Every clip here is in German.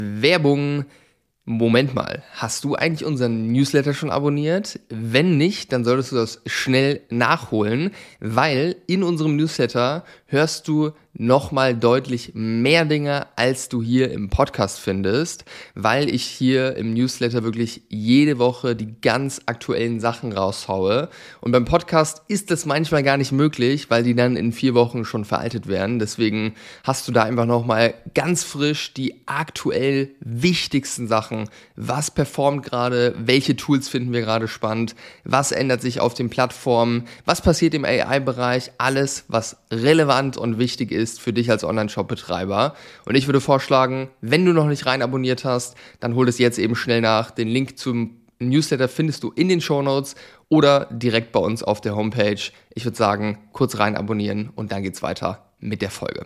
Werbung. Moment mal, hast du eigentlich unseren Newsletter schon abonniert? Wenn nicht, dann solltest du das schnell nachholen, weil in unserem Newsletter hörst du nochmal deutlich mehr Dinge, als du hier im Podcast findest, weil ich hier im Newsletter wirklich jede Woche die ganz aktuellen Sachen raushaue. Und beim Podcast ist das manchmal gar nicht möglich, weil die dann in 4 Wochen schon veraltet werden. Deswegen hast du da einfach nochmal ganz frisch die aktuell wichtigsten Sachen. Was performt gerade? Welche Tools finden wir gerade spannend? Was ändert sich auf den Plattformen? Was passiert im AI-Bereich? Alles, was relevant und wichtig ist für dich als Online-Shop-Betreiber. Und ich würde vorschlagen, wenn du noch nicht rein abonniert hast, dann hol es jetzt eben schnell nach. Den Link zum Newsletter findest du in den Shownotes oder direkt bei uns auf der Homepage. Ich würde sagen, kurz rein abonnieren und dann geht's weiter mit der Folge.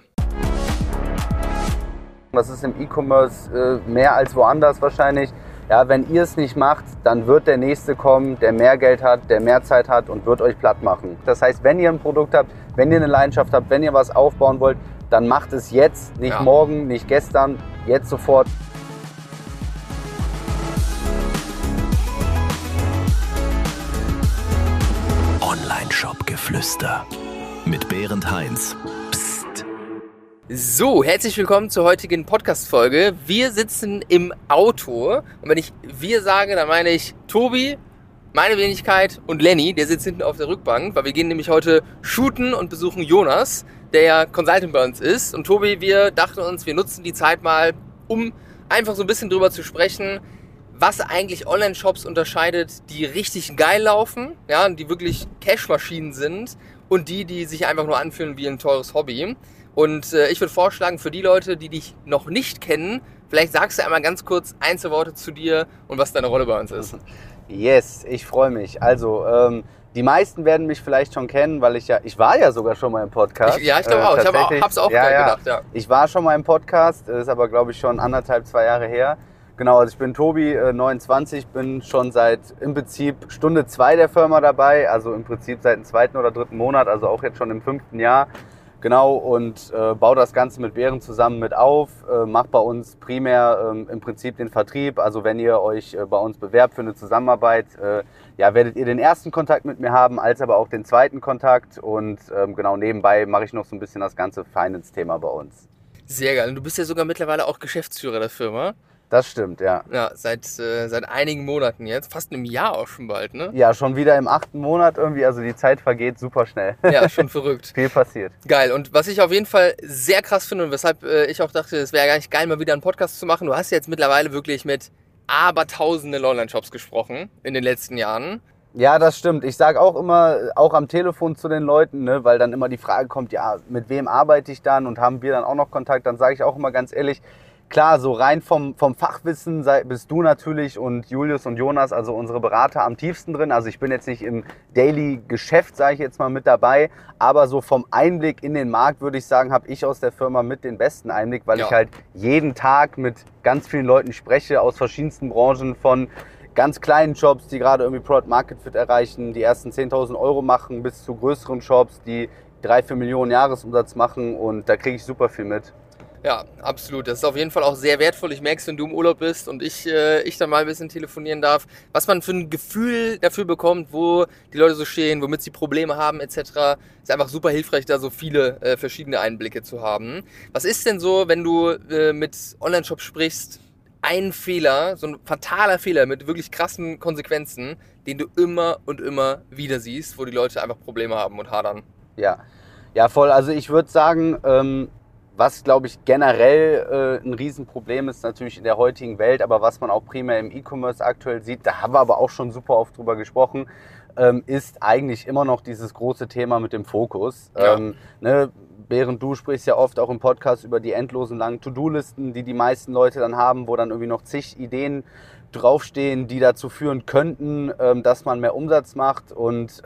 Das ist im E-Commerce mehr als woanders wahrscheinlich. Ja, wenn ihr es nicht macht, dann wird der Nächste kommen, der mehr Geld hat, der mehr Zeit hat und wird euch platt machen. Das heißt, wenn ihr ein Produkt habt, wenn ihr eine Leidenschaft habt, wenn ihr was aufbauen wollt, dann macht es jetzt, nicht morgen, nicht gestern, jetzt sofort. Online-Shop-Geflüster mit Berend Heinz. So, herzlich willkommen zur heutigen Podcast-Folge. Wir sitzen im Auto und wenn ich wir sage, dann meine ich Tobi, meine Wenigkeit und Lenny, der sitzt hinten auf der Rückbank, weil wir gehen nämlich heute shooten und besuchen Jonas, der ja Consultant bei uns ist. Und Tobi, wir dachten uns, wir nutzen die Zeit mal, um einfach so ein bisschen drüber zu sprechen, was eigentlich Online-Shops unterscheidet, die richtig geil laufen, ja, die wirklich Cash-Maschinen sind und die sich einfach nur anfühlen wie ein teures Hobby. Und ich würde vorschlagen, für die Leute, die dich noch nicht kennen, vielleicht sagst du einmal ganz kurz Worte zu dir und was deine Rolle bei uns ist. Yes, ich freue mich. Also, die meisten werden mich vielleicht schon kennen, weil ich war ja sogar schon mal im Podcast. Ich glaube auch, ich hab's auch gedacht, ja. Ich war schon mal im Podcast, ist aber glaube ich schon 1,5-2 Jahre her. Genau, also ich bin Tobi, 29, bin schon seit im Prinzip Stunde 2 der Firma dabei, also im Prinzip seit dem 2. oder 3. Monat, also auch jetzt schon im 5. Jahr. Genau, und baue das Ganze mit Berend zusammen mit auf, mache bei uns primär im Prinzip den Vertrieb. Also wenn ihr euch bei uns bewerbt für eine Zusammenarbeit, werdet ihr den ersten Kontakt mit mir haben, als aber auch den zweiten Kontakt. Und genau, nebenbei mache ich noch so ein bisschen das ganze Finance-Thema bei uns. Sehr geil. Und du bist ja sogar mittlerweile auch Geschäftsführer der Firma. Das stimmt, ja. Ja, seit einigen Monaten jetzt, fast einem Jahr auch schon bald, ne? Ja, schon wieder im 8. Monat irgendwie, also die Zeit vergeht super schnell. Ja, schon verrückt. Viel passiert. Geil, und was ich auf jeden Fall sehr krass finde und weshalb ich auch dachte, es wäre gar nicht geil, mal wieder einen Podcast zu machen, du hast jetzt mittlerweile wirklich mit abertausenden Online-Shops gesprochen in den letzten Jahren. Ja, das stimmt. Ich sage auch immer, auch am Telefon zu den Leuten, ne, weil dann immer die Frage kommt, ja, mit wem arbeite ich dann und haben wir dann auch noch Kontakt, dann sage ich auch immer ganz ehrlich, klar, so rein vom Fachwissen bist du natürlich und Julius und Jonas, also unsere Berater, am tiefsten drin. Also ich bin jetzt nicht im Daily-Geschäft, sage ich jetzt mal, mit dabei, aber so vom Einblick in den Markt, würde ich sagen, habe ich aus der Firma mit den besten Einblick, weil ich halt jeden Tag mit ganz vielen Leuten spreche, aus verschiedensten Branchen, von ganz kleinen Shops, die gerade irgendwie Product Market Fit erreichen, die ersten 10.000 € machen, bis zu größeren Shops, die 3-4 Millionen Jahresumsatz machen, und da kriege ich super viel mit. Ja, absolut. Das ist auf jeden Fall auch sehr wertvoll. Ich merke es, wenn du im Urlaub bist und ich dann mal ein bisschen telefonieren darf, was man für ein Gefühl dafür bekommt, wo die Leute so stehen, womit sie Probleme haben etc. Ist einfach super hilfreich, da so viele verschiedene Einblicke zu haben. Was ist denn so, wenn du mit Online-Shops sprichst, ein Fehler, so ein fataler Fehler mit wirklich krassen Konsequenzen, den du immer und immer wieder siehst, wo die Leute einfach Probleme haben und hadern? Ja, voll. Also ich würde sagen, was, glaube ich, generell ein Riesenproblem ist natürlich in der heutigen Welt, aber was man auch primär im E-Commerce aktuell sieht, da haben wir aber auch schon super oft drüber gesprochen, ist eigentlich immer noch dieses große Thema mit dem Fokus. Ja. Während du sprichst ja oft auch im Podcast über die endlosen langen To-Do-Listen, die meisten Leute dann haben, wo dann irgendwie noch zig Ideen draufstehen, die dazu führen könnten, dass man mehr Umsatz macht, und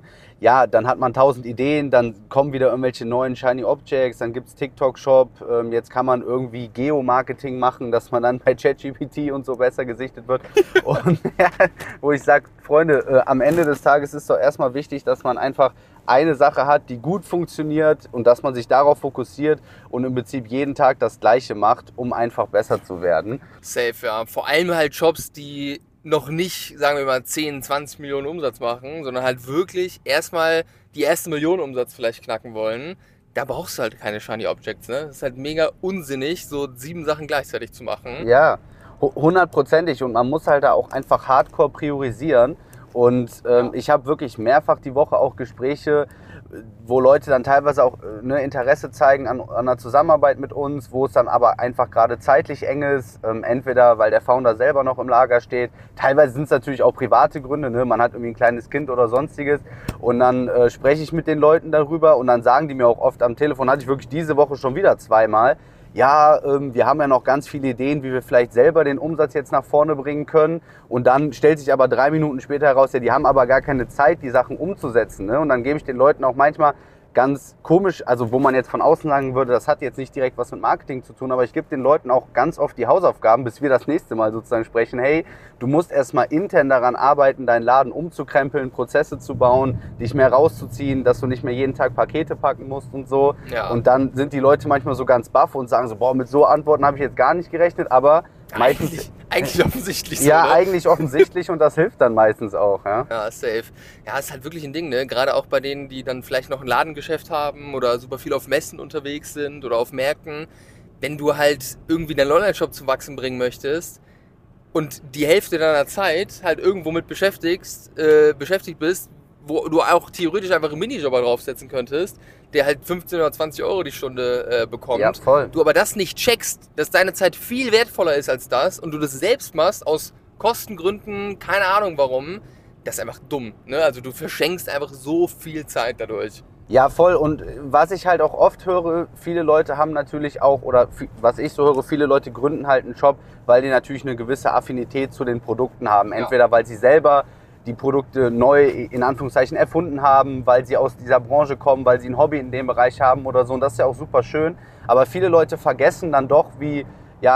dann hat man 1000 Ideen, dann kommen wieder irgendwelche neuen Shiny Objects, dann gibt's TikTok-Shop, jetzt kann man irgendwie Geomarketing machen, dass man dann bei ChatGPT und so besser gesichtet wird. Und wo ich sage, Freunde, am Ende des Tages ist doch erstmal wichtig, dass man einfach eine Sache hat, die gut funktioniert und dass man sich darauf fokussiert und im Prinzip jeden Tag das Gleiche macht, um einfach besser zu werden. Safe, ja. Vor allem halt Jobs, die noch nicht, sagen wir mal, 10, 20 Millionen Umsatz machen, sondern halt wirklich erstmal die erste Million Umsatz vielleicht knacken wollen. Da brauchst du halt keine Shiny Objects, ne? Das ist halt mega unsinnig, so 7 Sachen gleichzeitig zu machen. Ja, 100%ig und man muss halt da auch einfach hardcore priorisieren. Und ich habe wirklich mehrfach die Woche auch Gespräche, wo Leute dann teilweise auch Interesse zeigen an einer Zusammenarbeit mit uns, wo es dann aber einfach gerade zeitlich eng ist, entweder weil der Founder selber noch im Lager steht, teilweise sind es natürlich auch private Gründe, ne? Man hat irgendwie ein kleines Kind oder sonstiges und dann spreche ich mit den Leuten darüber und dann sagen die mir auch oft am Telefon, hatte ich wirklich diese Woche schon wieder 2-mal, ja, wir haben ja noch ganz viele Ideen, wie wir vielleicht selber den Umsatz jetzt nach vorne bringen können. Und dann stellt sich aber 3 Minuten später heraus, ja, die haben aber gar keine Zeit, die Sachen umzusetzen. Ne? Und dann gebe ich den Leuten auch manchmal ganz komisch, also wo man jetzt von außen sagen würde, das hat jetzt nicht direkt was mit Marketing zu tun, aber ich gebe den Leuten auch ganz oft die Hausaufgaben, bis wir das nächste Mal sozusagen sprechen, hey, du musst erstmal intern daran arbeiten, deinen Laden umzukrempeln, Prozesse zu bauen, dich mehr rauszuziehen, dass du nicht mehr jeden Tag Pakete packen musst und so. Ja. Und dann sind die Leute manchmal so ganz baff und sagen so, boah, mit so Antworten habe ich jetzt gar nicht gerechnet, aber meistens... Eigentlich offensichtlich so, Ja, ne? eigentlich offensichtlich und das hilft dann meistens auch, ja. Ja, safe. Ja, ist halt wirklich ein Ding, ne? Gerade auch bei denen, die dann vielleicht noch ein Ladengeschäft haben oder super viel auf Messen unterwegs sind oder auf Märkten. Wenn du halt irgendwie deinen Online-Shop zum Wachsen bringen möchtest und die Hälfte deiner Zeit halt irgendwo mit beschäftigt bist, wo du auch theoretisch einfach einen Minijobber draufsetzen könntest, der halt 15 oder 20 Euro die Stunde bekommt. Ja, voll. Du aber das nicht checkst, dass deine Zeit viel wertvoller ist als das und du das selbst machst aus Kostengründen, keine Ahnung warum, das ist einfach dumm. Ne? Also du verschenkst einfach so viel Zeit dadurch. Ja, voll. Und was ich halt auch oft höre, viele Leute haben natürlich auch, oder was ich so höre, viele Leute gründen halt einen Shop, weil die natürlich eine gewisse Affinität zu den Produkten haben. Entweder weil sie selber die Produkte neu in Anführungszeichen erfunden haben, weil sie aus dieser Branche kommen, weil sie ein Hobby in dem Bereich haben oder so. Und das ist ja auch super schön. Aber viele Leute vergessen dann doch, wie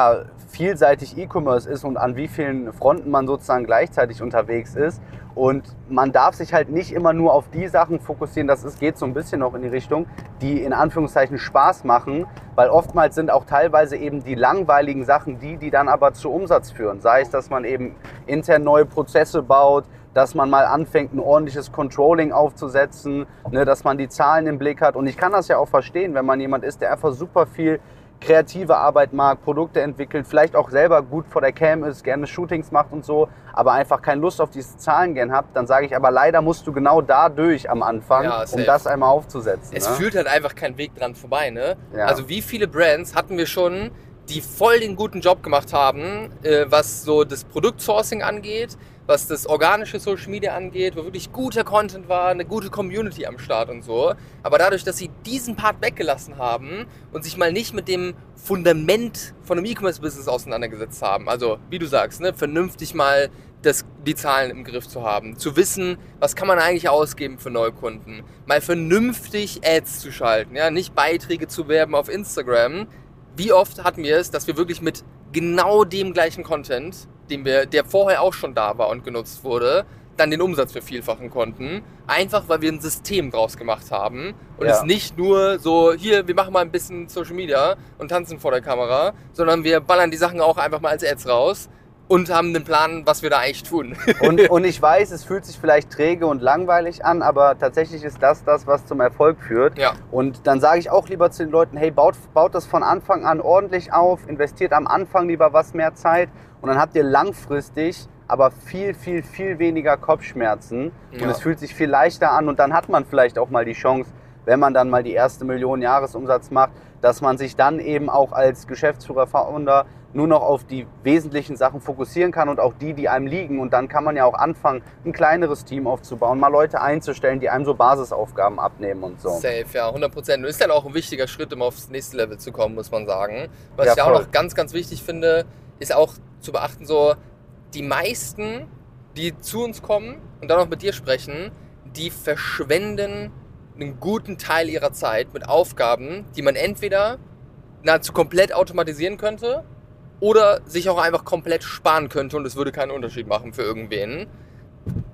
vielseitig E-Commerce ist und an wie vielen Fronten man sozusagen gleichzeitig unterwegs ist. Und man darf sich halt nicht immer nur auf die Sachen fokussieren, geht so ein bisschen noch in die Richtung, die in Anführungszeichen Spaß machen, weil oftmals sind auch teilweise eben die langweiligen Sachen die dann aber zu Umsatz führen. Sei es, dass man eben intern neue Prozesse baut, dass man mal anfängt, ein ordentliches Controlling aufzusetzen, ne, dass man die Zahlen im Blick hat. Und ich kann das ja auch verstehen, wenn man jemand ist, der einfach super viel kreative Arbeit mag, Produkte entwickelt, vielleicht auch selber gut vor der Cam ist, gerne Shootings macht und so, aber einfach keine Lust auf diese Zahlen gern hat, dann sage ich, aber leider musst du genau da durch am Anfang, um das einmal aufzusetzen. Es führt halt einfach kein Weg dran vorbei, ne? Ja. Also wie viele Brands hatten wir schon, die voll den guten Job gemacht haben, was so das Produktsourcing angeht, was das organische Social Media angeht, wo wirklich guter Content war, eine gute Community am Start und so. Aber dadurch, dass sie diesen Part weggelassen haben und sich mal nicht mit dem Fundament von einem E-Commerce-Business auseinandergesetzt haben, also wie du sagst, ne, vernünftig mal die Zahlen im Griff zu haben, zu wissen, was kann man eigentlich ausgeben für Neukunden, mal vernünftig Ads zu schalten, ja, nicht Beiträge zu werben auf Instagram. Wie oft hatten wir es, dass wir wirklich mit genau dem gleichen Content, der vorher auch schon da war und genutzt wurde, dann den Umsatz vervielfachen konnten. Einfach, weil wir ein System draus gemacht haben und es nicht nur so, hier, wir machen mal ein bisschen Social Media und tanzen vor der Kamera, sondern wir ballern die Sachen auch einfach mal als Ads raus und haben einen Plan, was wir da eigentlich tun. Und ich weiß, es fühlt sich vielleicht träge und langweilig an, aber tatsächlich ist das, was zum Erfolg führt. Ja. Und dann sage ich auch lieber zu den Leuten, hey, baut das von Anfang an ordentlich auf, investiert am Anfang lieber was mehr Zeit und dann habt ihr langfristig aber viel, viel, viel weniger Kopfschmerzen und es fühlt sich viel leichter an und dann hat man vielleicht auch mal die Chance, wenn man dann mal die erste Million Jahresumsatz macht, dass man sich dann eben auch als Geschäftsführer, Founder nur noch auf die wesentlichen Sachen fokussieren kann und auch die einem liegen. Und dann kann man ja auch anfangen, ein kleineres Team aufzubauen, mal Leute einzustellen, die einem so Basisaufgaben abnehmen und so. Safe, ja, 100%. Und ist dann auch ein wichtiger Schritt, um aufs nächste Level zu kommen, muss man sagen. Was ich auch noch ganz, ganz wichtig finde, ist auch zu beachten, so die meisten, die zu uns kommen und dann auch mit dir sprechen, die verschwenden einen guten Teil ihrer Zeit mit Aufgaben, die man entweder nahezu komplett automatisieren könnte oder sich auch einfach komplett sparen könnte und es würde keinen Unterschied machen für irgendwen.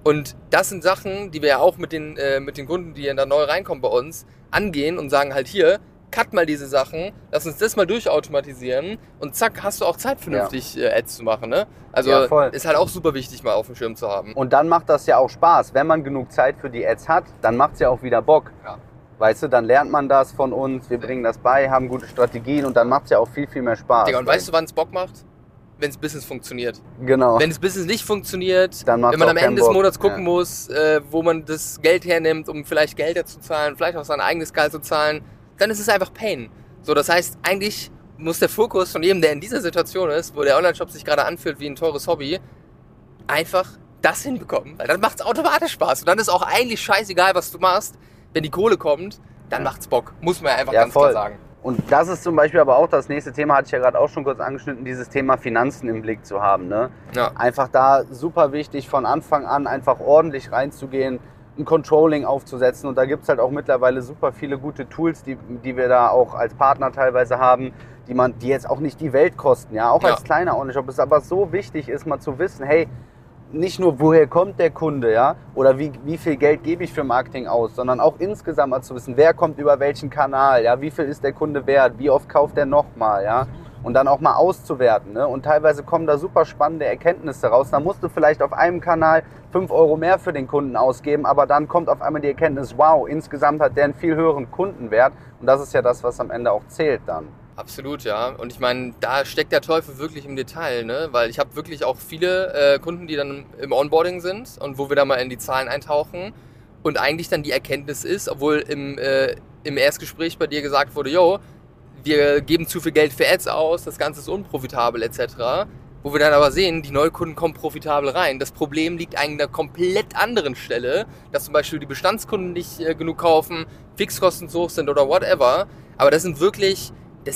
Und das sind Sachen, die wir ja auch mit den Kunden, die da neu reinkommen bei uns, angehen und sagen halt hier, cut mal diese Sachen, lass uns das mal durchautomatisieren und zack, hast du auch Zeit, vernünftig Ads zu machen. Ne? Also ist halt auch super wichtig, mal auf dem Schirm zu haben. Und dann macht das ja auch Spaß. Wenn man genug Zeit für die Ads hat, dann macht es ja auch wieder Bock. Ja. Weißt du, dann lernt man das von uns, wir bringen das bei, haben gute Strategien und dann macht es ja auch viel, viel mehr Spaß. Digga, und weißt du, wann es Bock macht? Wenn das Business funktioniert. Genau. Wenn das Business nicht funktioniert, dann wenn man am Ende des Monats gucken muss, wo man das Geld hernimmt, um vielleicht Gelder zu zahlen, vielleicht auch sein eigenes Gehalt zu zahlen, dann ist es einfach Pain. So, das heißt, eigentlich muss der Fokus von jedem, der in dieser Situation ist, wo der Online-Shop sich gerade anfühlt wie ein teures Hobby, einfach das hinbekommen. Weil dann macht es automatisch Spaß. Und dann ist auch eigentlich scheißegal, was du machst. Wenn die Kohle kommt, dann macht's Bock. Muss man ja einfach ganz klar sagen. Und das ist zum Beispiel aber auch das nächste Thema, hatte ich ja gerade auch schon kurz angeschnitten, dieses Thema Finanzen im Blick zu haben. Ne? Ja. Einfach da super wichtig, von Anfang an einfach ordentlich reinzugehen, ein Controlling aufzusetzen. Und da gibt es halt auch mittlerweile super viele gute Tools, die wir da auch als Partner teilweise haben, die jetzt auch nicht die Welt kosten. Ja? Auch als kleiner Online-Shop ist aber so wichtig ist, mal zu wissen, hey, nicht nur, woher kommt der Kunde, ja, oder wie viel Geld gebe ich für Marketing aus, sondern auch insgesamt mal zu wissen, wer kommt über welchen Kanal, ja, wie viel ist der Kunde wert, wie oft kauft er nochmal, ja, und dann auch mal auszuwerten, ne? Und teilweise kommen da super spannende Erkenntnisse raus. Da musst du vielleicht auf einem Kanal 5 Euro mehr für den Kunden ausgeben, aber dann kommt auf einmal die Erkenntnis, wow, insgesamt hat der einen viel höheren Kundenwert und das ist ja das, was am Ende auch zählt dann. Absolut, ja. Und ich meine, da steckt der Teufel wirklich im Detail, ne? Weil ich habe wirklich auch viele Kunden, die dann im Onboarding sind und wo wir da mal in die Zahlen eintauchen und eigentlich dann die Erkenntnis ist, obwohl im Erstgespräch bei dir gesagt wurde, yo, wir geben zu viel Geld für Ads aus, das Ganze ist unprofitabel etc., wo wir dann aber sehen, die Neukunden kommen profitabel rein. Das Problem liegt eigentlich an einer komplett anderen Stelle, dass zum Beispiel die Bestandskunden nicht genug kaufen, Fixkosten zu hoch sind oder whatever, aber das sind wirklich...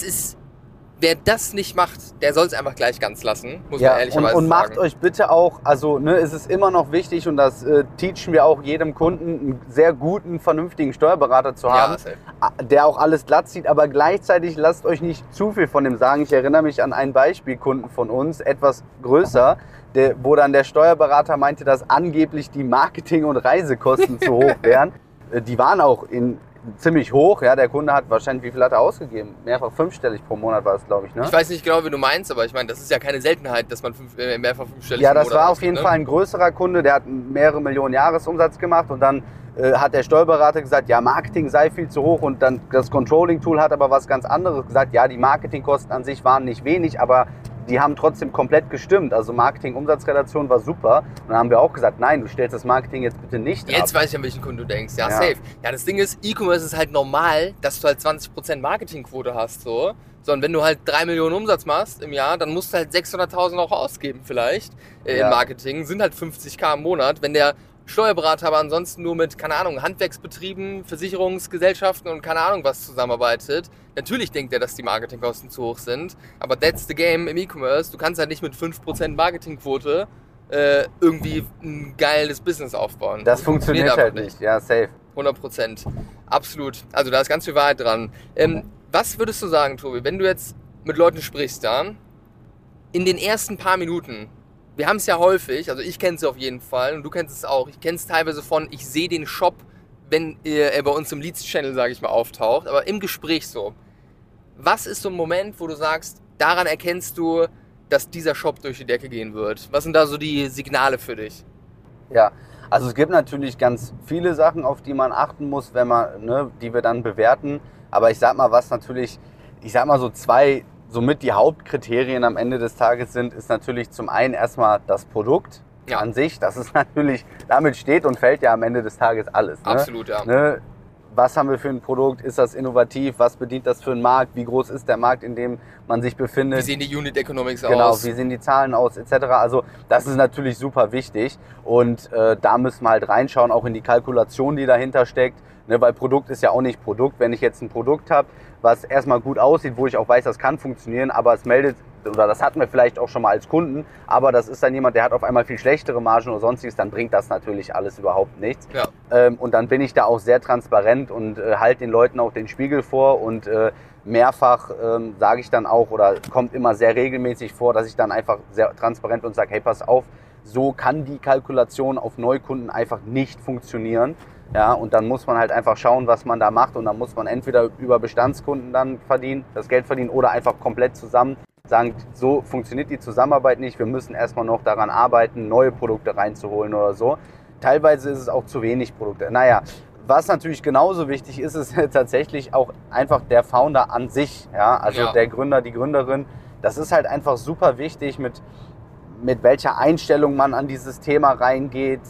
wer das nicht macht, der soll es einfach gleich ganz lassen, muss man ehrlicherweise sagen. Und macht euch bitte auch, also es ist immer noch wichtig und das teachen wir auch jedem Kunden, einen sehr guten, vernünftigen Steuerberater zu haben, der auch alles glatt zieht, aber gleichzeitig lasst euch nicht zu viel von dem sagen. Ich erinnere mich an einen Beispielkunden von uns, etwas größer, wo dann der Steuerberater meinte, dass angeblich die Marketing- und Reisekosten zu hoch wären. Die waren auch ziemlich hoch, ja, der Kunde hat wahrscheinlich, wie viel hat er ausgegeben? Mehrfach fünfstellig pro Monat war es, glaube ich, ne? Ich weiß nicht genau, wie du meinst, aber ich meine, das ist ja keine Seltenheit, dass man mehrfach fünfstellig pro Monat das war auf jeden Fall ein größerer Kunde, der hat mehrere Millionen Jahresumsatz gemacht und dann hat der Steuerberater gesagt, ja, Marketing sei viel zu hoch und dann das Controlling-Tool hat aber was ganz anderes gesagt, ja, die Marketingkosten an sich waren nicht wenig, aber die haben trotzdem komplett gestimmt. Also Marketing-Umsatzrelation war super. Und dann haben wir auch gesagt, nein, du stellst das Marketing jetzt bitte nicht ab. Jetzt weiß ich, an welchen Kunden du denkst. Ja, safe. Ja, das Ding ist, E-Commerce ist halt normal, dass du halt 20% Marketingquote hast, so. Und wenn du halt 3 Millionen Umsatz machst im Jahr, dann musst du halt 600.000 auch ausgeben vielleicht im Marketing. Sind halt 50.000 im Monat. Wenn der Steuerberater aber ansonsten nur mit, keine Ahnung, Handwerksbetrieben, Versicherungsgesellschaften und keine Ahnung was zusammenarbeitet, natürlich denkt er, dass die Marketingkosten zu hoch sind, aber that's the game im E-Commerce. Du kannst halt nicht mit 5% Marketingquote irgendwie ein geiles Business aufbauen. Das funktioniert halt nicht, ja, safe. 100%, absolut. Also da ist ganz viel Wahrheit dran. Was würdest du sagen, Tobi, wenn du jetzt mit Leuten sprichst, ja, in den ersten paar Minuten, wir haben es ja häufig, also ich kenne es auf jeden Fall und du kennst es auch. Ich kenne es teilweise ich sehe den Shop, wenn er bei uns im Leads-Channel, sage ich mal, auftaucht, aber im Gespräch so. Was ist so ein Moment, wo du sagst, daran erkennst du, dass dieser Shop durch die Decke gehen wird? Was sind da so die Signale für dich? Ja, also es gibt natürlich ganz viele Sachen, auf die man achten muss, wenn man, die wir dann bewerten. Aber ich sag mal, so zwei somit die Hauptkriterien am Ende des Tages sind, ist natürlich zum einen erstmal das Produkt an sich. Das ist natürlich, damit steht und fällt ja am Ende des Tages alles. Ne? Absolut, ja. Was haben wir für ein Produkt? Ist das innovativ? Was bedient das für einen Markt? Wie groß ist der Markt, in dem man sich befindet? Wie sehen die Unit Economics aus? Genau, wie sehen die Zahlen aus, etc. Also das ist natürlich super wichtig und da müssen wir halt reinschauen, auch in die Kalkulation, die dahinter steckt. Ne, weil Produkt ist ja auch nicht Produkt. Wenn ich jetzt ein Produkt habe, was erstmal gut aussieht, wo ich auch weiß, das kann funktionieren, aber es meldet, oder das hatten wir vielleicht auch schon mal als Kunden, aber das ist dann jemand, der hat auf einmal viel schlechtere Margen oder sonstiges, dann bringt das natürlich alles überhaupt nichts. Ja. Und dann bin ich da auch sehr transparent und halte den Leuten auch den Spiegel vor und mehrfach sage ich dann auch, oder kommt immer sehr regelmäßig vor, dass ich dann einfach sehr transparent und sage, hey, pass auf, so kann die Kalkulation auf Neukunden einfach nicht funktionieren. Ja, und dann muss man halt einfach schauen, was man da macht. Und dann muss man entweder über Bestandskunden dann das Geld verdienen oder einfach komplett zusammen sagen, so funktioniert die Zusammenarbeit nicht. Wir müssen erstmal noch daran arbeiten, neue Produkte reinzuholen oder so. Teilweise ist es auch zu wenig Produkte. Naja, was natürlich genauso wichtig ist, ist tatsächlich auch einfach der Founder an sich. Ja, also der Gründer, die Gründerin. Das ist halt einfach super wichtig, mit welcher Einstellung man an dieses Thema reingeht,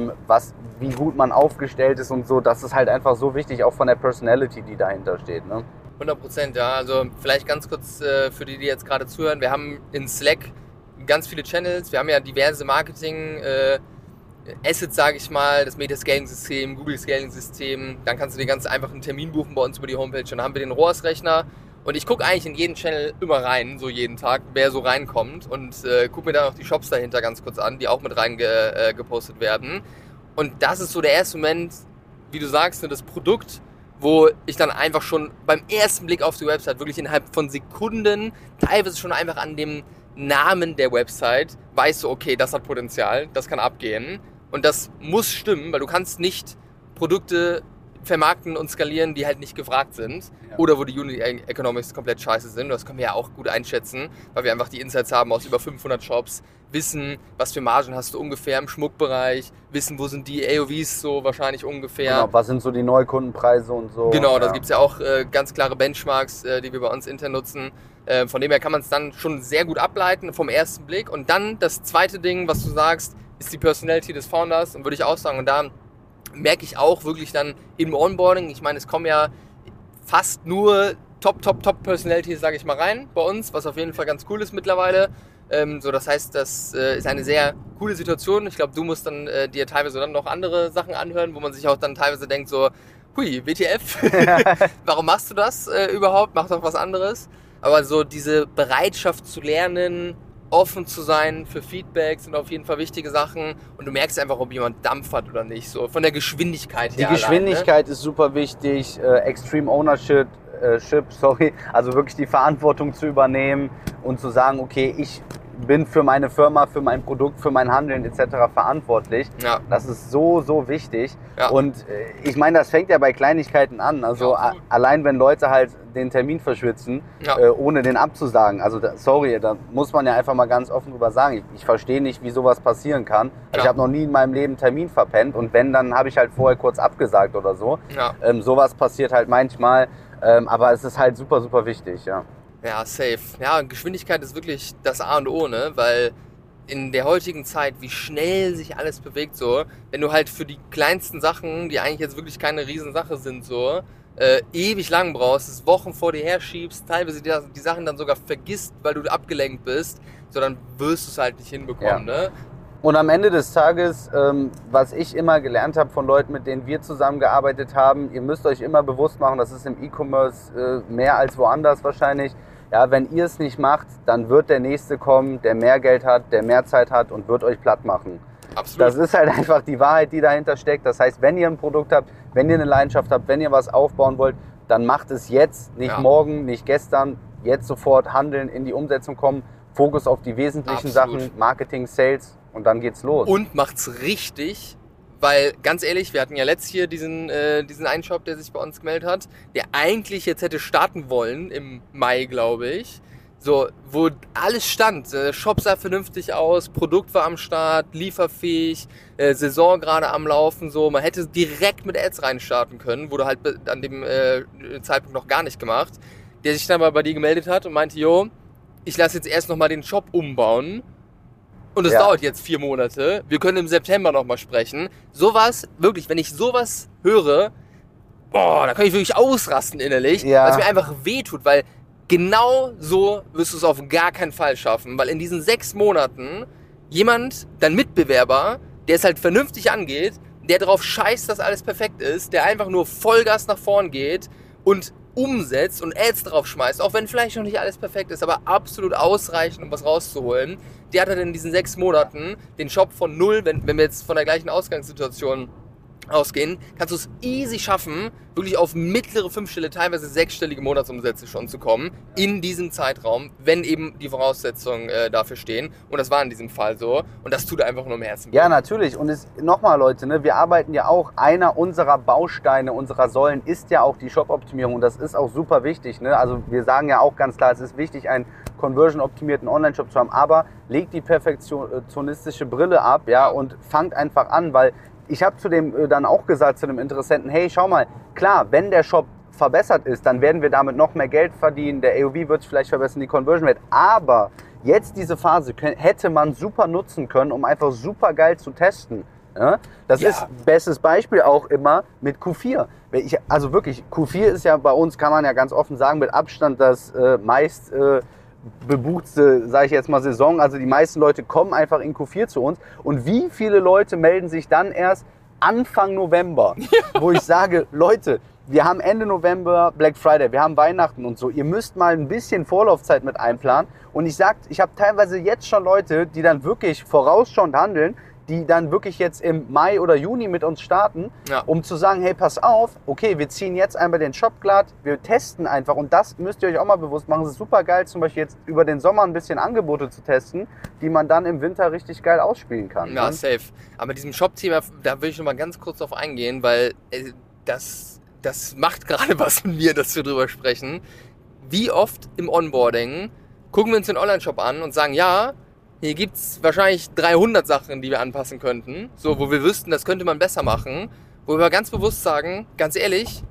wie gut man aufgestellt ist und so. Das ist halt einfach so wichtig, auch von der Personality, die dahinter steht. Ne? 100%, ja. Also vielleicht ganz kurz für die jetzt gerade zuhören. Wir haben in Slack ganz viele Channels. Wir haben ja diverse Marketing Assets, sage ich mal, das Meta-Scaling-System, Google-Scaling-System. Dann kannst du dir ganz einfach einen Termin buchen bei uns über die Homepage. Und dann haben wir den ROAS-Rechner. Und ich gucke eigentlich in jeden Channel immer rein, so jeden Tag, wer so reinkommt. Und gucke mir dann auch die Shops dahinter ganz kurz an, die auch mit rein gepostet werden. Und das ist so der erste Moment, wie du sagst, das Produkt, wo ich dann einfach schon beim ersten Blick auf die Website wirklich innerhalb von Sekunden, teilweise schon einfach an dem Namen der Website, weißt du, okay, das hat Potenzial, das kann abgehen. Und das muss stimmen, weil du kannst nicht Produkte vermarkten und skalieren, die halt nicht gefragt sind. Ja. Oder wo die Unit Economics komplett scheiße sind. Das können wir ja auch gut einschätzen, weil wir einfach die Insights haben aus über 500 Shops, wissen, was für Margen hast du ungefähr im Schmuckbereich, wissen, wo sind die AOVs so wahrscheinlich ungefähr. Genau, was sind so die Neukundenpreise und so. Genau, da gibt es ja auch ganz klare Benchmarks, die wir bei uns intern nutzen. Von dem her kann man es dann schon sehr gut ableiten vom ersten Blick. Und dann das zweite Ding, was du sagst, ist die Personality des Founders. Und würde ich auch sagen, und da merke ich auch wirklich dann im Onboarding, ich meine, es kommen ja fast nur Top Personalities, sage ich mal, rein bei uns, was auf jeden Fall ganz cool ist mittlerweile. Das heißt, das ist eine sehr coole Situation. Ich glaube, du musst dann dir teilweise dann noch andere Sachen anhören, wo man sich auch dann teilweise denkt so, hui, WTF, warum machst du das überhaupt? Mach doch was anderes. Aber so diese Bereitschaft zu lernen, offen zu sein für Feedback sind auf jeden Fall wichtige Sachen. Und du merkst einfach, ob jemand Dampf hat oder nicht. So von der Geschwindigkeit her. Die Geschwindigkeit ist super wichtig. Extreme Ownership, also wirklich die Verantwortung zu übernehmen und zu sagen, okay, ich bin für meine Firma, für mein Produkt, für mein Handeln etc. verantwortlich. Ja. Das ist so wichtig. Ja. Und ich meine, das fängt ja bei Kleinigkeiten an. Also allein wenn Leute halt den Termin verschwitzen, ohne den abzusagen. Also da muss man ja einfach mal ganz offen drüber sagen. Ich verstehe nicht, wie sowas passieren kann. Also ich habe noch nie in meinem Leben einen Termin verpennt und wenn, dann habe ich halt vorher kurz abgesagt oder so. Ja. Sowas passiert halt manchmal, aber es ist halt super wichtig, ja. Ja, safe. Ja, Geschwindigkeit ist wirklich das A und O, ne? Weil in der heutigen Zeit, wie schnell sich alles bewegt, so, wenn du halt für die kleinsten Sachen, die eigentlich jetzt wirklich keine Riesensache sind, so, ewig lang brauchst, es Wochen vor dir her schiebst, teilweise die Sachen dann sogar vergisst, weil du abgelenkt bist, so, dann wirst du es halt nicht hinbekommen, ne? Und am Ende des Tages, was ich immer gelernt habe von Leuten, mit denen wir zusammengearbeitet haben, ihr müsst euch immer bewusst machen, das ist im E-Commerce mehr als woanders wahrscheinlich. Ja, wenn ihr es nicht macht, dann wird der Nächste kommen, der mehr Geld hat, der mehr Zeit hat und wird euch platt machen. Absolut. Das ist halt einfach die Wahrheit, die dahinter steckt. Das heißt, wenn ihr ein Produkt habt, wenn ihr eine Leidenschaft habt, wenn ihr was aufbauen wollt, dann macht es jetzt, nicht morgen, nicht gestern, jetzt sofort handeln, in die Umsetzung kommen, Fokus auf die wesentlichen Sachen, Marketing, Sales und dann geht's los. Und macht's richtig. Weil, ganz ehrlich, wir hatten ja letztes hier diesen einen Shop, der sich bei uns gemeldet hat, der eigentlich jetzt hätte starten wollen, im Mai, glaube ich. So, wo alles stand. Der Shop sah vernünftig aus, Produkt war am Start, lieferfähig, Saison gerade am Laufen, so. Man hätte direkt mit Ads reinstarten können, wurde halt an dem Zeitpunkt noch gar nicht gemacht. Der sich dann mal bei dir gemeldet hat und meinte, jo, ich lasse jetzt erst nochmal den Shop umbauen. Und es dauert jetzt 4 Monate. Wir können im September nochmal sprechen. Sowas, wirklich, wenn ich sowas höre, da kann ich wirklich ausrasten innerlich, was mir einfach wehtut, weil genau so wirst du es auf gar keinen Fall schaffen, weil in diesen 6 Monaten jemand, dein Mitbewerber, der es halt vernünftig angeht, der darauf scheißt, dass alles perfekt ist, der einfach nur Vollgas nach vorn geht und umsetzt und Ads drauf schmeißt, auch wenn vielleicht noch nicht alles perfekt ist, aber absolut ausreichend, um was rauszuholen. Der hat halt in diesen 6 Monaten den Shop von 0, wenn wir jetzt von der gleichen Ausgangssituation ausgehen, kannst du es easy schaffen, wirklich auf mittlere fünfstellige, teilweise sechsstellige Monatsumsätze schon zu kommen in diesem Zeitraum, wenn eben die Voraussetzungen dafür stehen. Und das war in diesem Fall so. Und das tut einfach nur im Herzen. Ja, natürlich. Und nochmal, Leute, ne, wir arbeiten ja auch, einer unserer Bausteine, unserer Säulen ist ja auch die Shop-Optimierung. Und das ist auch super wichtig. Ne? Also wir sagen ja auch ganz klar, es ist wichtig, einen conversion-optimierten Online-Shop zu haben. Aber legt die perfektionistische Brille ab, ja, und fangt einfach an, weil ich habe zu dem dann auch gesagt, zu dem Interessenten, hey, schau mal, klar, wenn der Shop verbessert ist, dann werden wir damit noch mehr Geld verdienen, der AOV wird sich vielleicht verbessern, die Conversion Rate, aber jetzt diese Phase hätte man super nutzen können, um einfach super geil zu testen. Ja? Das ist bestes Beispiel auch immer mit Q4. Also wirklich, Q4 ist ja bei uns, kann man ja ganz offen sagen, mit Abstand das meist bebuchte, sage ich jetzt mal, Saison. Also die meisten Leute kommen einfach in Q4 zu uns. Und wie viele Leute melden sich dann erst Anfang November, wo ich sage, Leute, wir haben Ende November Black Friday, wir haben Weihnachten und so. Ihr müsst mal ein bisschen Vorlaufzeit mit einplanen. Und ich habe teilweise jetzt schon Leute, die dann wirklich vorausschauend handeln, die dann wirklich jetzt im Mai oder Juni mit uns starten, um zu sagen, hey, pass auf, okay, wir ziehen jetzt einmal den Shop glatt, wir testen einfach und das müsst ihr euch auch mal bewusst machen. Es ist super geil, zum Beispiel jetzt über den Sommer ein bisschen Angebote zu testen, die man dann im Winter richtig geil ausspielen kann. Ja, ne? Safe. Aber mit diesem Shop-Thema, da will ich noch mal ganz kurz drauf eingehen, weil das macht gerade was mit mir, dass wir drüber sprechen. Wie oft im Onboarding gucken wir uns den Online-Shop an und sagen, ja, hier gibt es wahrscheinlich 300 Sachen, die wir anpassen könnten, so, wo wir wüssten, das könnte man besser machen, wo wir ganz bewusst sagen, ganz ehrlich,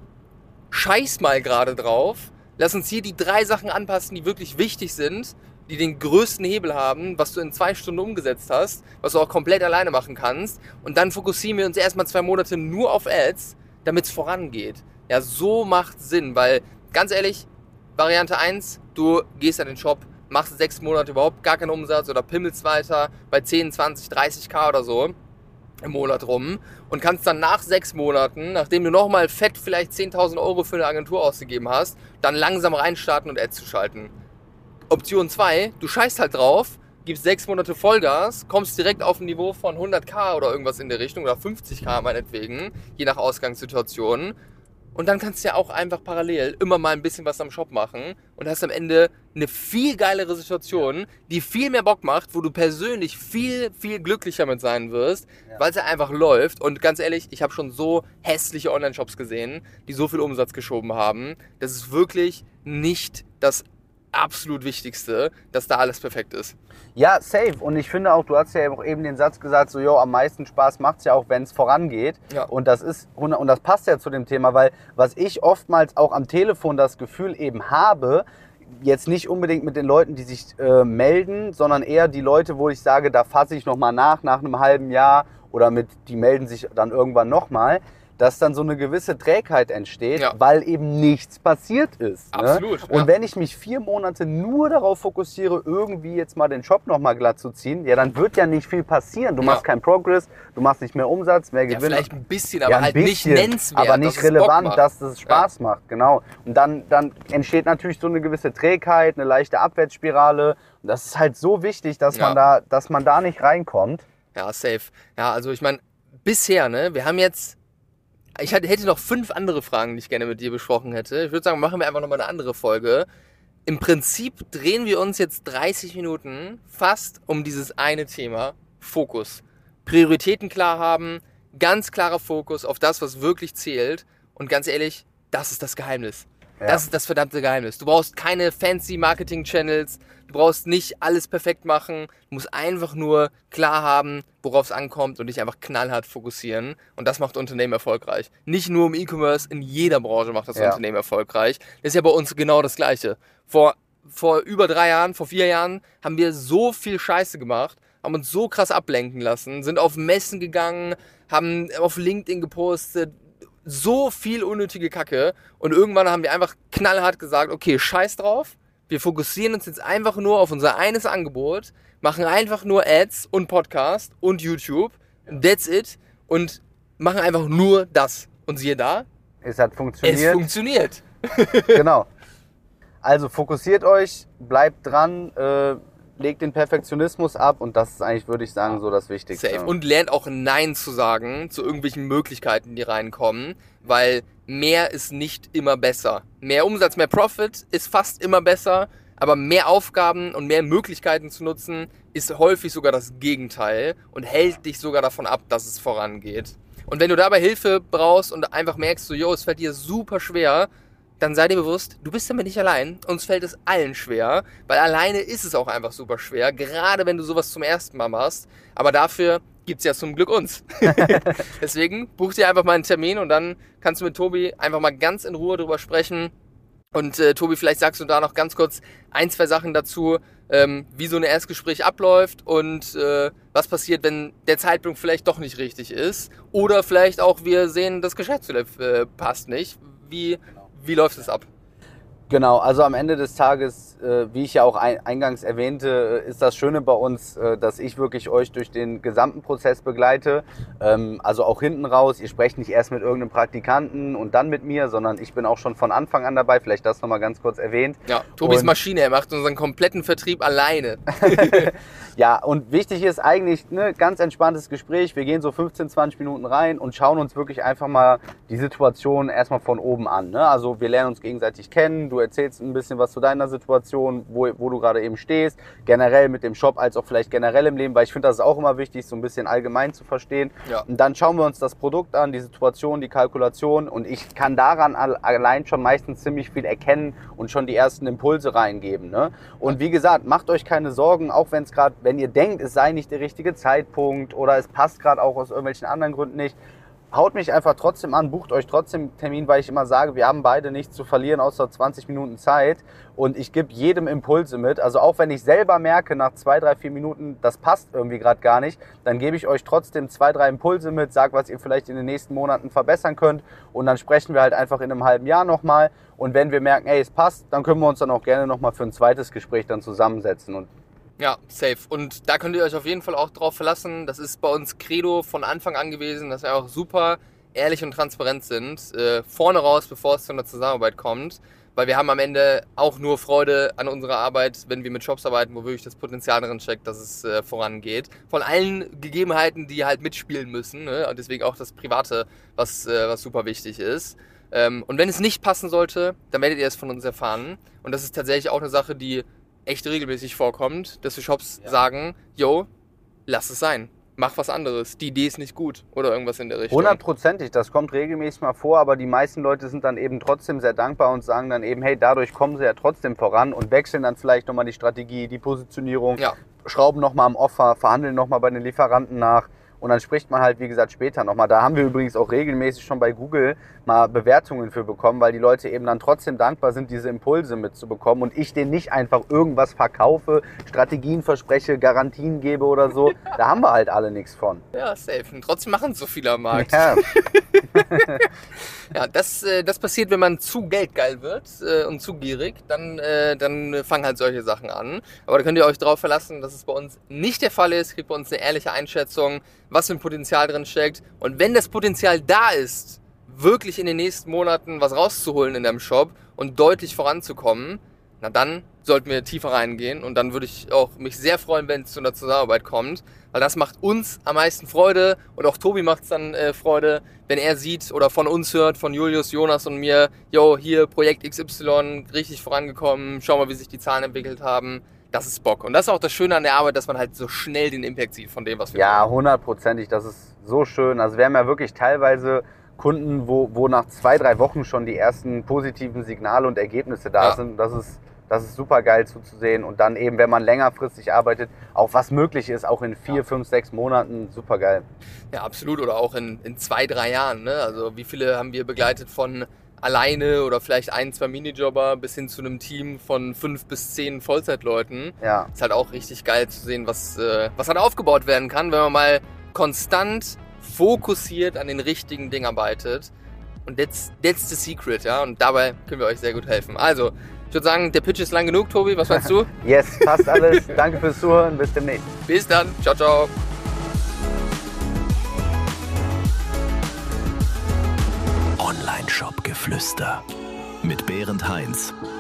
scheiß mal gerade drauf, lass uns hier die 3 Sachen anpassen, die wirklich wichtig sind, die den größten Hebel haben, was du in 2 Stunden umgesetzt hast, was du auch komplett alleine machen kannst, und dann fokussieren wir uns erstmal 2 Monate nur auf Ads, damit es vorangeht. Ja, so macht Sinn, weil, ganz ehrlich, Variante 1, du gehst an den Shop, machst 6 Monate überhaupt gar keinen Umsatz oder pimmelst weiter bei 10, 20, 30k oder so im Monat rum und kannst dann nach 6 Monaten, nachdem du nochmal fett vielleicht 10.000 Euro für eine Agentur ausgegeben hast, dann langsam reinstarten und Ads zu schalten. Option 2, du scheißt halt drauf, gibst 6 Monate Vollgas, kommst direkt auf ein Niveau von 100k oder irgendwas in der Richtung oder 50k meinetwegen, je nach Ausgangssituation. Und dann kannst du ja auch einfach parallel immer mal ein bisschen was am Shop machen und hast am Ende eine viel geilere Situation, die viel mehr Bock macht, wo du persönlich viel, viel glücklicher mit sein wirst, weil es ja einfach läuft. Und ganz ehrlich, ich habe schon so hässliche Online-Shops gesehen, die so viel Umsatz geschoben haben. Das ist wirklich nicht das absolut Wichtigste, dass da alles perfekt ist. Ja, safe. Und ich finde auch, du hast ja auch eben den Satz gesagt, so, jo, am meisten Spaß macht's ja auch, wenn es vorangeht. Ja. Und das passt ja zu dem Thema, weil was ich oftmals auch am Telefon das Gefühl eben habe, jetzt nicht unbedingt mit den Leuten, die sich melden, sondern eher die Leute, wo ich sage, da fasse ich nochmal nach einem halben Jahr oder die melden sich dann irgendwann nochmal, dass dann so eine gewisse Trägheit entsteht, weil eben nichts passiert ist. Absolut. Ne? Und wenn ich mich 4 Monate nur darauf fokussiere, irgendwie jetzt mal den Shop nochmal glatt zu ziehen, ja, dann wird ja nicht viel passieren. Du machst keinen Progress, du machst nicht mehr Umsatz, mehr Gewinn. Ja, vielleicht ein bisschen, aber halt nicht nennenswert. Aber nicht relevant, dass es Spaß macht, genau. Und dann entsteht natürlich so eine gewisse Trägheit, eine leichte Abwärtsspirale. Und das ist halt so wichtig, dass man da nicht reinkommt. Ja, safe. Ja, also ich meine, bisher, ne, wir haben jetzt, ich hätte noch 5 andere Fragen, die ich gerne mit dir besprochen hätte. Ich würde sagen, machen wir einfach nochmal eine andere Folge. Im Prinzip drehen wir uns jetzt 30 Minuten fast um dieses eine Thema, Fokus. Prioritäten klar haben, ganz klarer Fokus auf das, was wirklich zählt. Und ganz ehrlich, das ist das Geheimnis. Ja. Das ist das verdammte Geheimnis. Du brauchst keine fancy Marketing-Channels, du brauchst nicht alles perfekt machen, du musst einfach nur klar haben, worauf es ankommt und dich einfach knallhart fokussieren. Und das macht Unternehmen erfolgreich. Nicht nur im E-Commerce, in jeder Branche macht das Unternehmen erfolgreich. Das ist ja bei uns genau das Gleiche. Vor über 3 Jahren, vor 4 Jahren haben wir so viel Scheiße gemacht, haben uns so krass ablenken lassen, sind auf Messen gegangen, haben auf LinkedIn gepostet, so viel unnötige Kacke, und irgendwann haben wir einfach knallhart gesagt, okay, scheiß drauf, wir fokussieren uns jetzt einfach nur auf unser eines Angebot, machen einfach nur Ads und Podcast und YouTube, that's it, und machen einfach nur das. Und siehe da, es hat funktioniert. Es funktioniert. Genau. Also fokussiert euch, bleibt dran, legt den Perfektionismus ab und das ist eigentlich, würde ich sagen, so das Wichtigste. Safe. Und lernt auch Nein zu sagen zu irgendwelchen Möglichkeiten, die reinkommen, weil mehr ist nicht immer besser. Mehr Umsatz, mehr Profit ist fast immer besser, aber mehr Aufgaben und mehr Möglichkeiten zu nutzen ist häufig sogar das Gegenteil und hält dich sogar davon ab, dass es vorangeht. Und wenn du dabei Hilfe brauchst und einfach merkst, so, es fällt dir super schwer, dann sei dir bewusst, du bist damit nicht allein. Uns fällt es allen schwer, weil alleine ist es auch einfach super schwer, gerade wenn du sowas zum ersten Mal machst. Aber dafür gibt's ja zum Glück uns. Deswegen buch dir einfach mal einen Termin und dann kannst du mit Tobi einfach mal ganz in Ruhe drüber sprechen. Und Tobi, vielleicht sagst du da noch ganz kurz 1, 2 Sachen dazu, wie so ein Erstgespräch abläuft und was passiert, wenn der Zeitpunkt vielleicht doch nicht richtig ist. Oder vielleicht auch wir sehen, das Geschäftsmodell passt nicht. Wie läuft es ab? Genau, also am Ende des Tages, wie ich ja auch eingangs erwähnte, ist das Schöne bei uns, dass ich wirklich euch durch den gesamten Prozess begleite. Also auch hinten raus, ihr sprecht nicht erst mit irgendeinem Praktikanten und dann mit mir, sondern ich bin auch schon von Anfang an dabei, vielleicht das nochmal ganz kurz erwähnt. Ja, Tobis Maschine, er macht unseren kompletten Vertrieb alleine. Ja, und wichtig ist eigentlich ein ganz entspanntes Gespräch. Wir gehen so 15, 20 Minuten rein und schauen uns wirklich einfach mal die Situation erstmal von oben an. Ne? Also wir lernen uns gegenseitig kennen, du erzählst ein bisschen was zu deiner Situation, wo du gerade eben stehst, generell mit dem Shop als auch vielleicht generell im Leben, weil ich finde, das ist auch immer wichtig, so ein bisschen allgemein zu verstehen. Ja. Und dann schauen wir uns das Produkt an, die Situation, die Kalkulation und ich kann daran allein schon meistens ziemlich viel erkennen und schon die ersten Impulse reingeben. Ne? Und wie gesagt, macht euch keine Sorgen, auch wenn ihr denkt, es sei nicht der richtige Zeitpunkt oder es passt gerade auch aus irgendwelchen anderen Gründen nicht, haut mich einfach trotzdem an, bucht euch trotzdem einen Termin, weil ich immer sage, wir haben beide nichts zu verlieren, außer 20 Minuten Zeit und ich gebe jedem Impulse mit. Also auch wenn ich selber merke, nach 2, 3, 4 Minuten, das passt irgendwie gerade gar nicht, dann gebe ich euch trotzdem 2, 3 Impulse mit, sag, was ihr vielleicht in den nächsten Monaten verbessern könnt und dann sprechen wir halt einfach in einem halben Jahr nochmal und wenn wir merken, ey, es passt, dann können wir uns dann auch gerne nochmal für ein zweites Gespräch dann zusammensetzen und ja, safe. Und da könnt ihr euch auf jeden Fall auch drauf verlassen. Das ist bei uns Credo von Anfang an gewesen, dass wir auch super ehrlich und transparent sind. Vorne raus, bevor es zu einer Zusammenarbeit kommt. Weil wir haben am Ende auch nur Freude an unserer Arbeit, wenn wir mit Shops arbeiten, wo wirklich das Potenzial darin steckt, dass es vorangeht. Von allen Gegebenheiten, die halt mitspielen müssen. Ne? Und deswegen auch das Private, was super wichtig ist. Und wenn es nicht passen sollte, dann werdet ihr es von uns erfahren. Und das ist tatsächlich auch eine Sache, die echt regelmäßig vorkommt, dass die Shops sagen, yo, lass es sein, mach was anderes, die Idee ist nicht gut oder irgendwas in der Richtung. 100%, das kommt regelmäßig mal vor, aber die meisten Leute sind dann eben trotzdem sehr dankbar und sagen dann eben, hey, dadurch kommen sie ja trotzdem voran und wechseln dann vielleicht nochmal die Strategie, die Positionierung, schrauben nochmal am Offer, verhandeln nochmal bei den Lieferanten nach. Und dann spricht man halt, wie gesagt, später nochmal. Da haben wir übrigens auch regelmäßig schon bei Google mal Bewertungen für bekommen, weil die Leute eben dann trotzdem dankbar sind, diese Impulse mitzubekommen und ich denen nicht einfach irgendwas verkaufe, Strategien verspreche, Garantien gebe oder so. Da haben wir halt alle nichts von. Ja, safe. Und trotzdem machen es so viele am Markt. Ja, ja, das passiert, wenn man zu geldgeil wird und zu gierig, dann fangen halt solche Sachen an. Aber da könnt ihr euch darauf verlassen, dass es bei uns nicht der Fall ist. Kriegt bei uns eine ehrliche Einschätzung, was für ein Potenzial drin steckt. Und wenn das Potenzial da ist, wirklich in den nächsten Monaten was rauszuholen in deinem Shop und deutlich voranzukommen, na dann sollten wir tiefer reingehen und dann würde ich auch mich sehr freuen, wenn es zu einer Zusammenarbeit kommt, weil das macht uns am meisten Freude und auch Tobi macht es dann Freude, wenn er sieht oder von uns hört, von Julius, Jonas und mir, yo, hier Projekt XY, richtig vorangekommen, schau mal, wie sich die Zahlen entwickelt haben. Das ist Bock. Und das ist auch das Schöne an der Arbeit, dass man halt so schnell den Impact sieht von dem, was wir tun. Ja, 100%. Das ist so schön. Also wir haben ja wirklich teilweise Kunden, wo nach 2, 3 Wochen schon die ersten positiven Signale und Ergebnisse da sind. Das ist super geil zuzusehen. Und dann eben, wenn man längerfristig arbeitet, auch was möglich ist, auch in 4, 5, 6 Monaten, super geil. Ja, absolut. Oder auch in 2, 3 Jahren. Ne? Also wie viele haben wir begleitet von alleine oder vielleicht 1, 2 Minijobber bis hin zu einem Team von 5 bis 10 Vollzeitleuten. Ja. Ist halt auch richtig geil zu sehen, was halt aufgebaut werden kann, wenn man mal konstant fokussiert an den richtigen Dingen arbeitet. Und that's the secret, ja. Und dabei können wir euch sehr gut helfen. Also, ich würde sagen, der Pitch ist lang genug, Tobi. Was meinst du? Yes, passt alles. Danke fürs Zuhören. Bis demnächst. Bis dann. Ciao, ciao. Online-Shop-Geflüster mit Berend Heinz.